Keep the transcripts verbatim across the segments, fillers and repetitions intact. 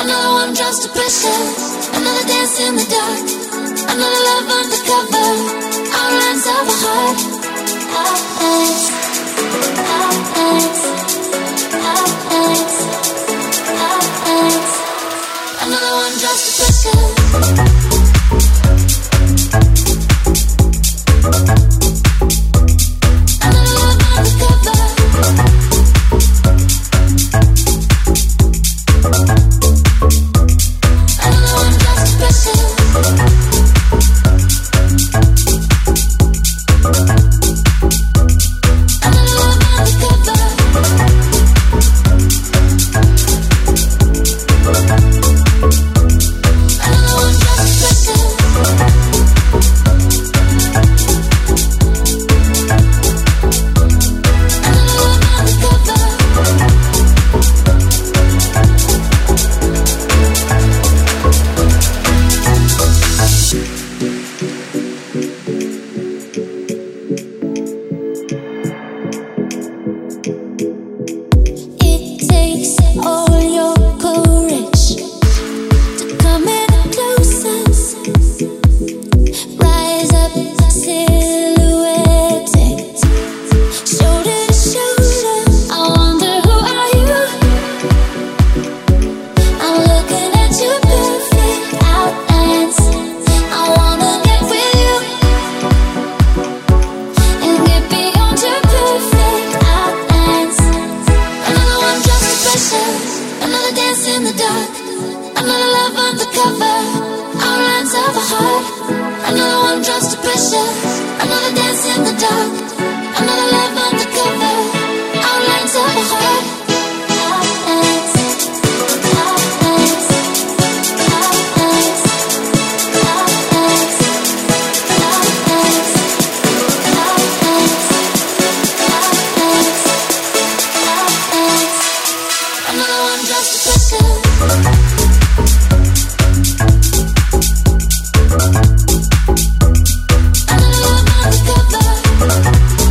Another one drops to pressure. Another dance in the dark. Another love undercover. Outlines of a heart. Outlines. Outlines. Outlines. Outlines. Another one drops to pressure. Undercover.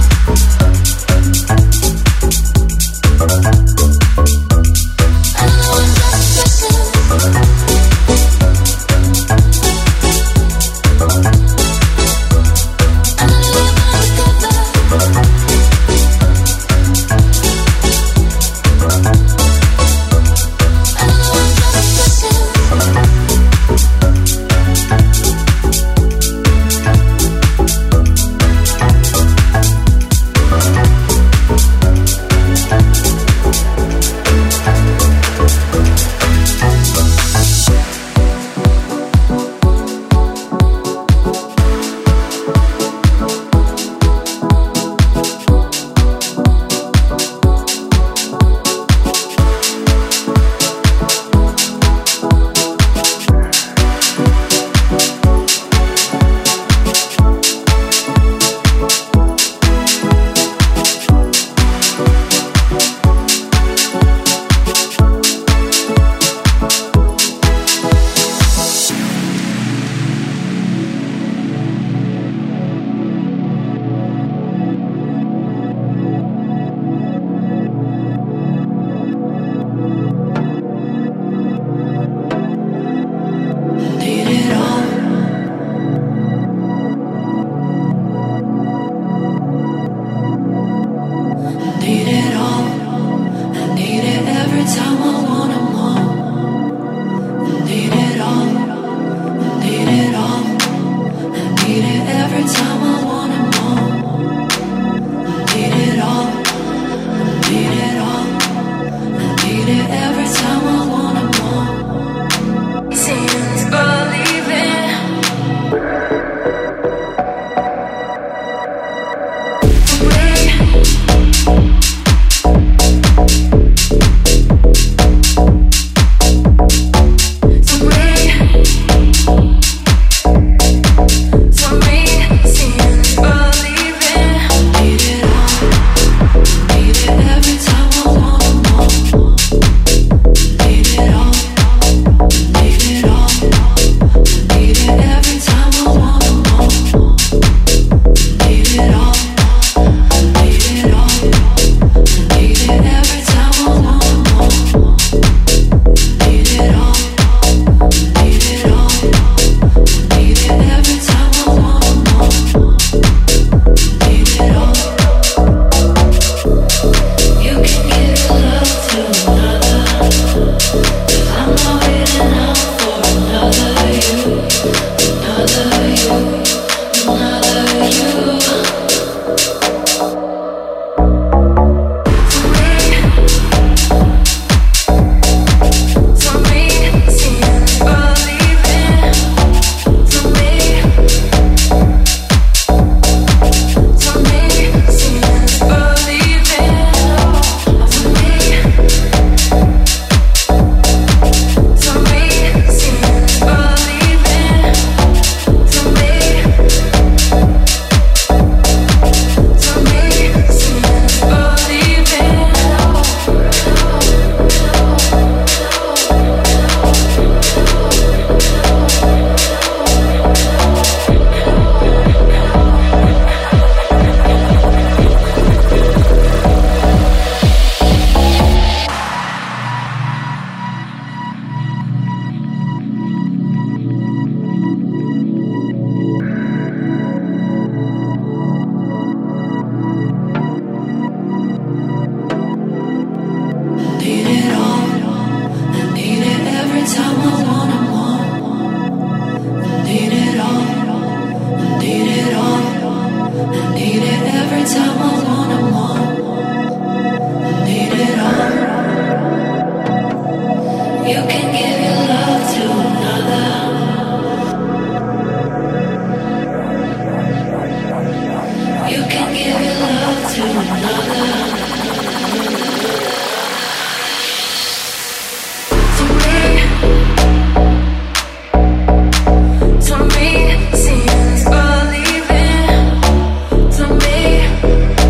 To me, seeing is believing. To me.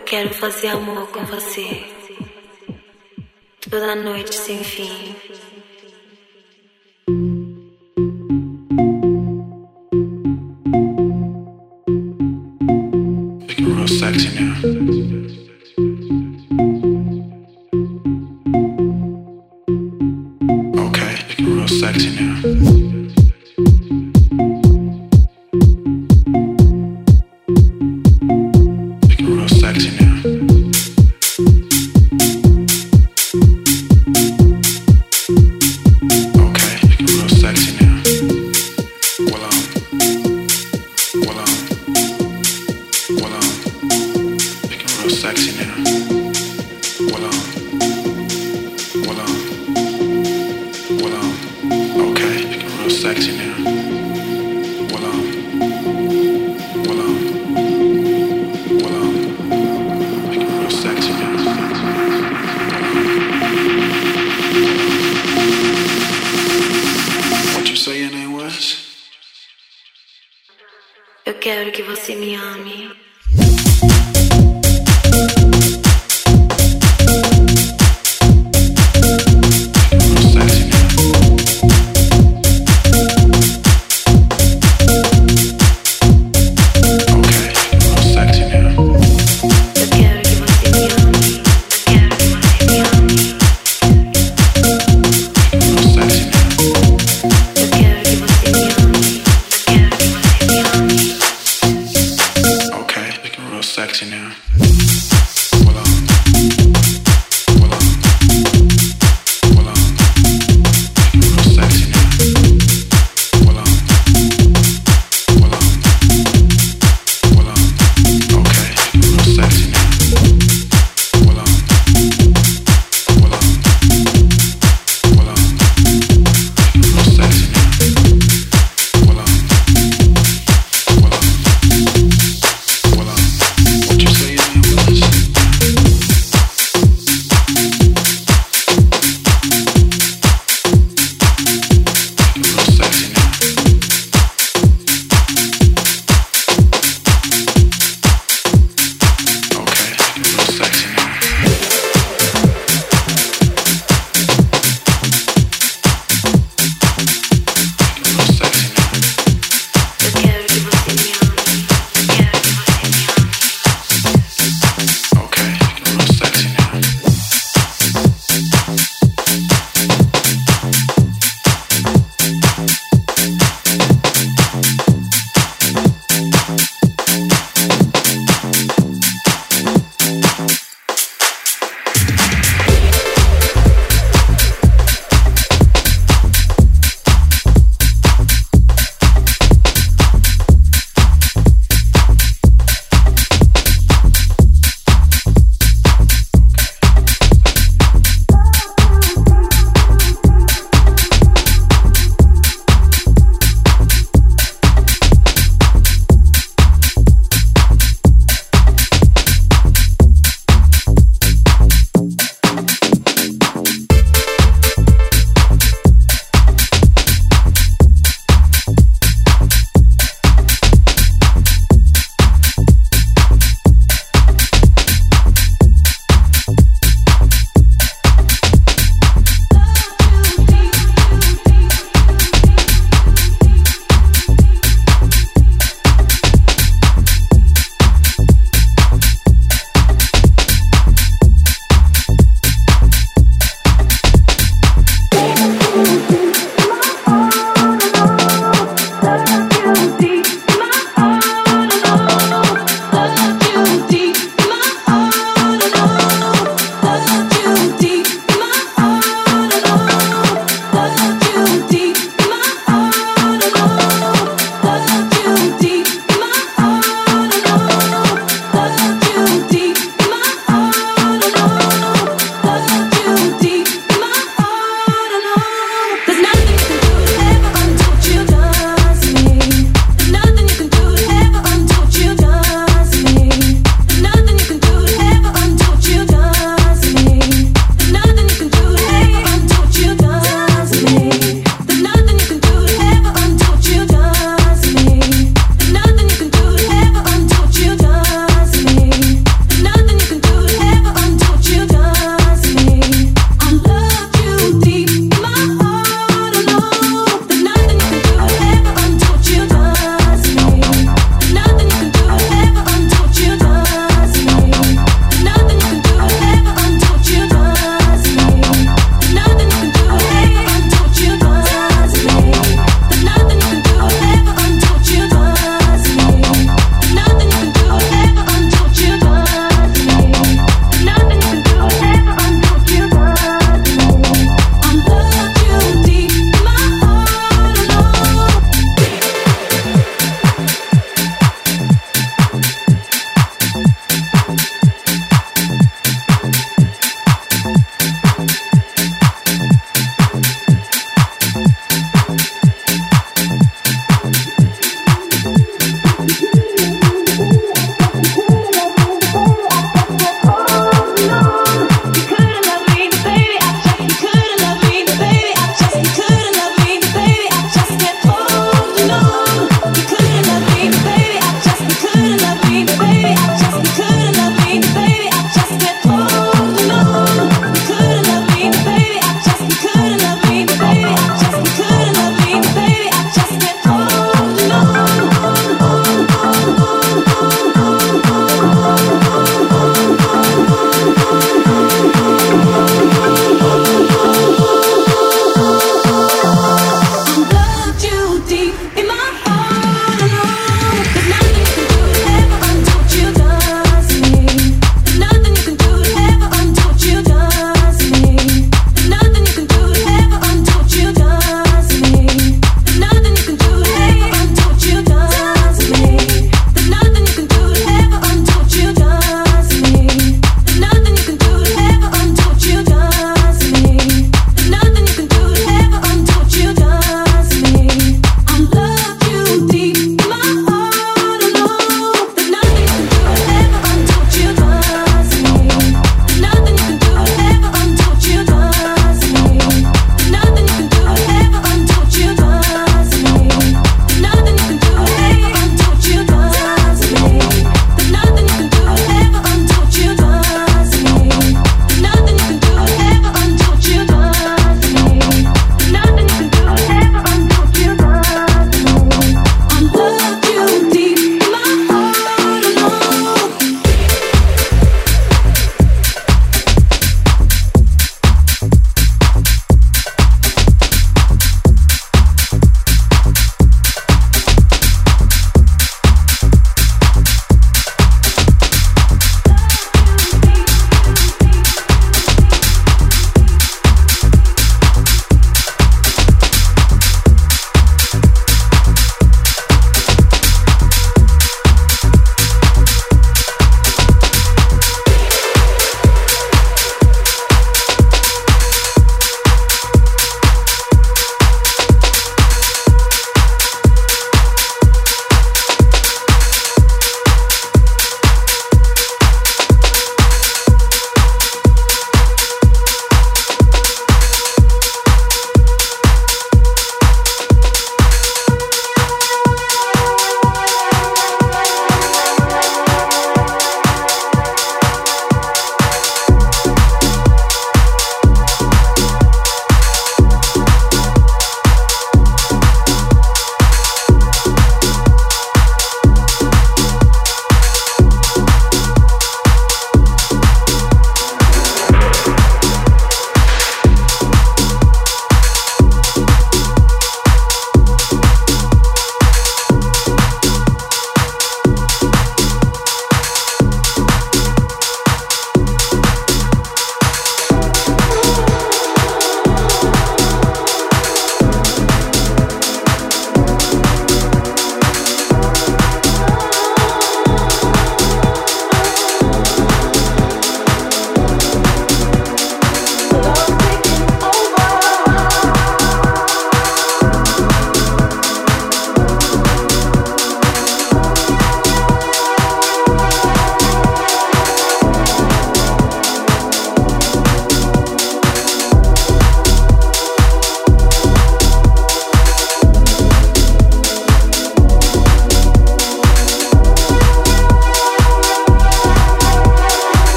quero fazer amor com você toda noite sem fim. Looking real sexy now. Okay, looking real sexy now. Eu quero que você me ame. Sexy now. What you saying now?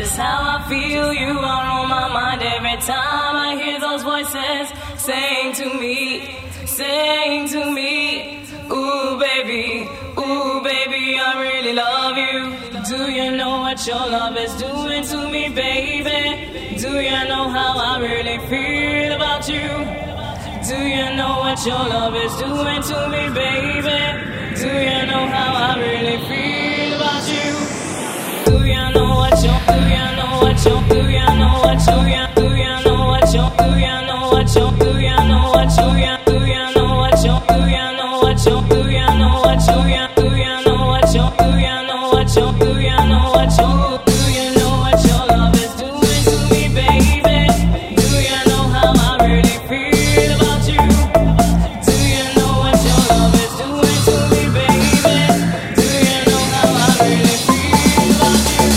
is how I feel. You are on my mind every time I hear those voices saying to me, saying to me, ooh baby, ooh baby, I really love you. Do you know what your love is doing to me, baby? Do you know how I really feel about you? Do you know what your love is doing to me, baby? Do you know how I really feel about you? Do you know what your, do you know what your, do you know what your, do you know what your, do you know what your, do you know what your, do you know what your, do you know what your, do you know what your, do you know what your, do you know what your, do you know what your, do you know what your love is doing to me, baby? Do you know how I really feel about you? Do you know what your love is doing to me, baby? Do you know how I really feel about you?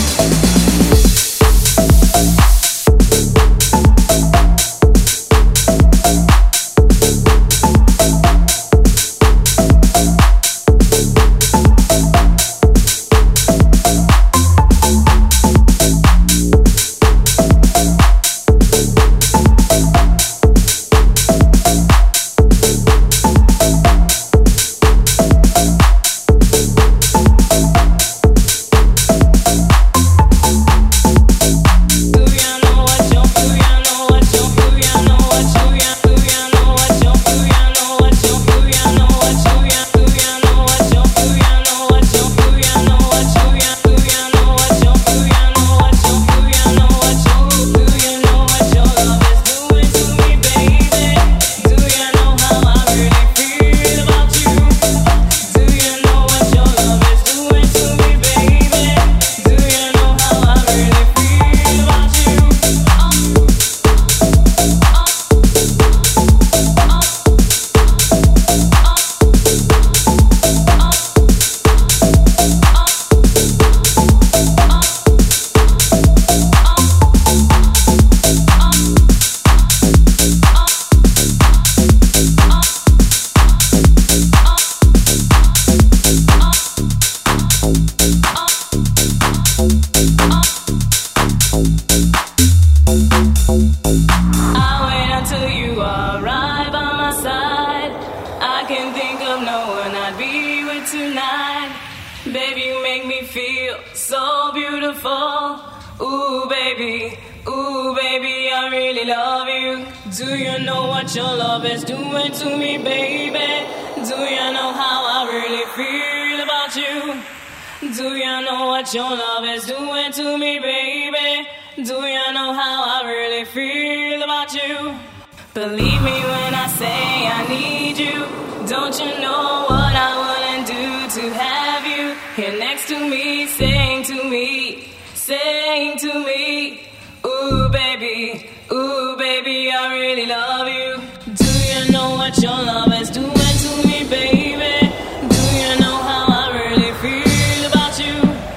Believe me when I say I need you. Don't you know what I wouldn't do to have you here next to me, saying to me, saying to me, ooh baby, ooh baby, I really love you. Do you know what your love is doing to me, baby? Do you know how I really feel about you?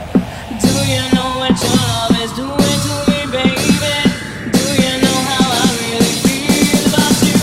Do you know what your love is doing to me, baby? Do you know how I really feel about you?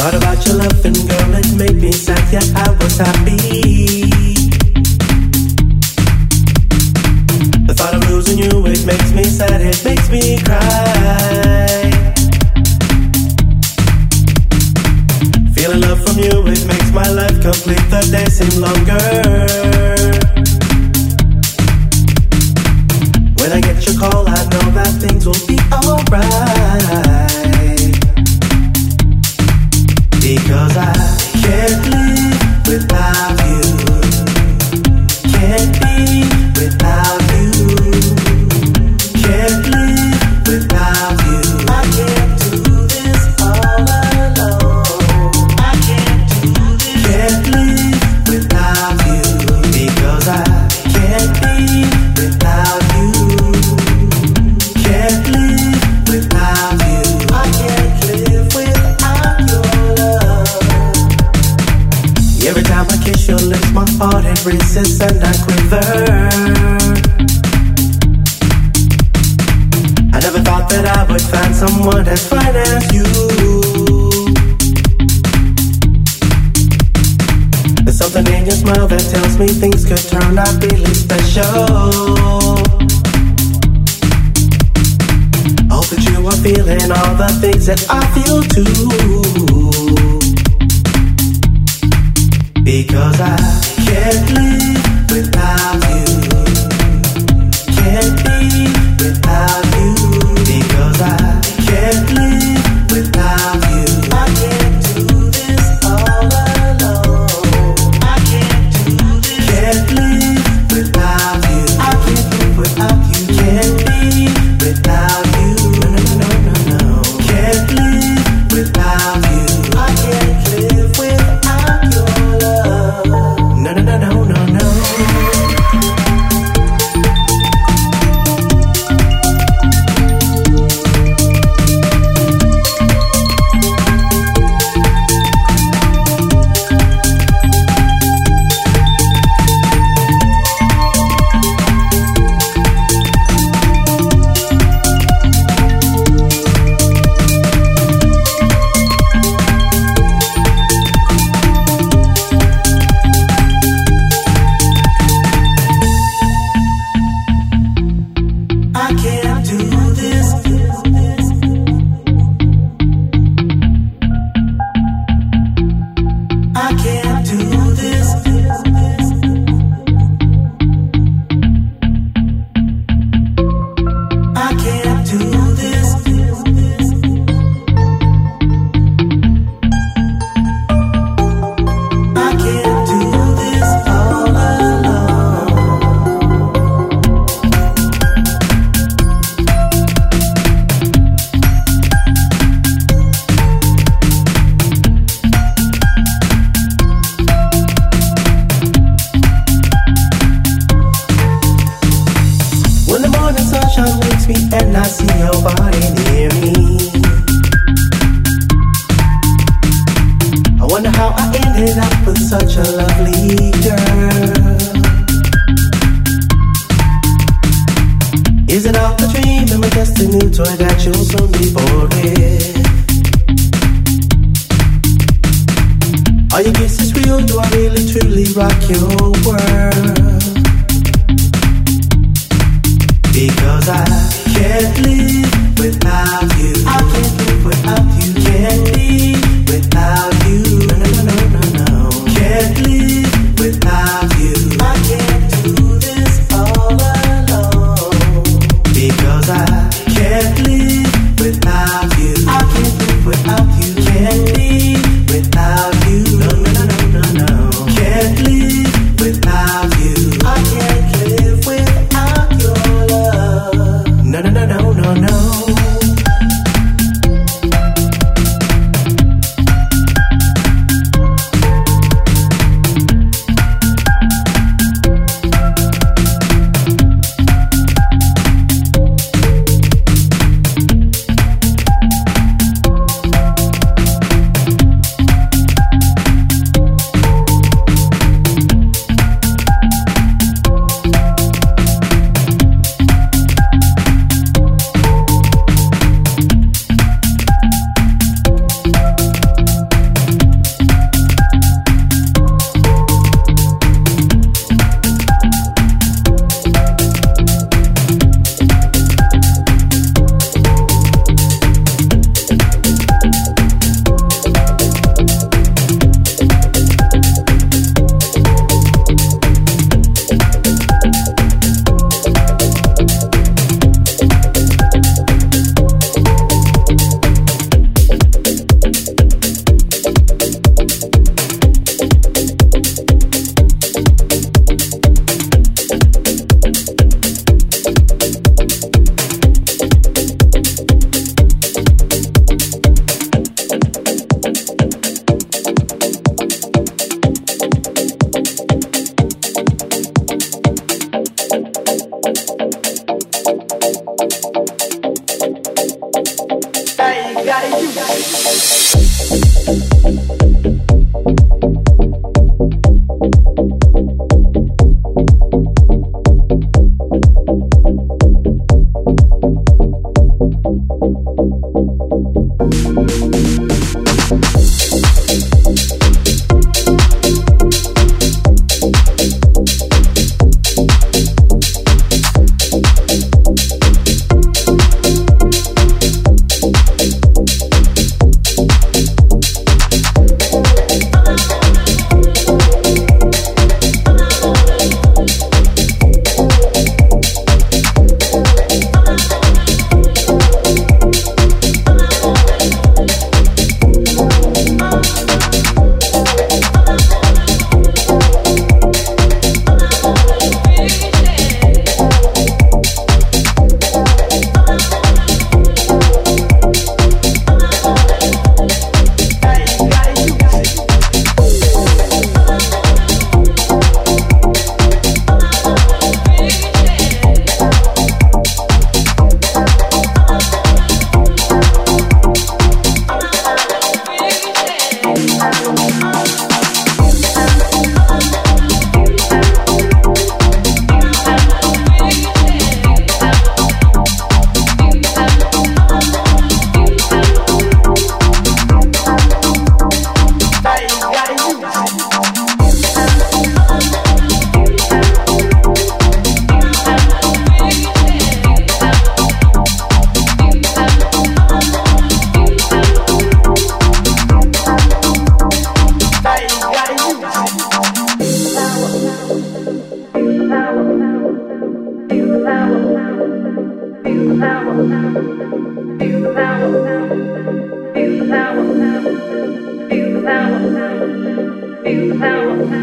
Thought about your love and girl, it made me sad, yet I was happy. The thought of losing you, it makes me sad, it makes me cry. Feeling love from you, it makes my life complete, the days seem longer. When I get your call, I know that things will be alright. Because I can't live without you. Can't be without you. Can't live without you. I can't do this all alone. I can't do this. Can't live without you. Because I can't be without you. Can't live without you. I can't live without your love. Every time I kiss your lips, my heart it races and I quiver. I never thought that I would find someone as fine as you. There's something in your smile that tells me things could turn out really special. I hope that you are feeling all the things that I feel too. Because I can't live without you. Can't be without you. Because I can't live without you. I can't do this all alone. I can't do this. Can't live without you. I can't live without you. Can't be without you. No, no, no, no, no, no. Can't live without you. I can't live without your love. No, no, no, no, no, no. I can't do this. I can't do this. I can't do this. I can't do this all alone. When the morning sunshine wakes me and I see your body near me, I wonder how I ended up with such a lovely girl. Is it all a dream? Am I just a new toy that you'll soon be bored with? Are your kisses real? Do I really truly rock your world? Because I can't live without you. I can't live without you. Can't be without you. No, no, no, no, no, no. Can't live without you. I can't do this all alone. Because I can't live without you. I can't live without you. Can't be without you. No, no, no, no, no, no. Can't live without you. I can't live without your love. No, no, no, no, no, no.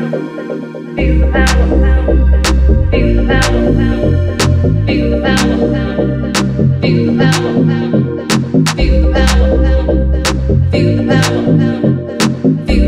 Feel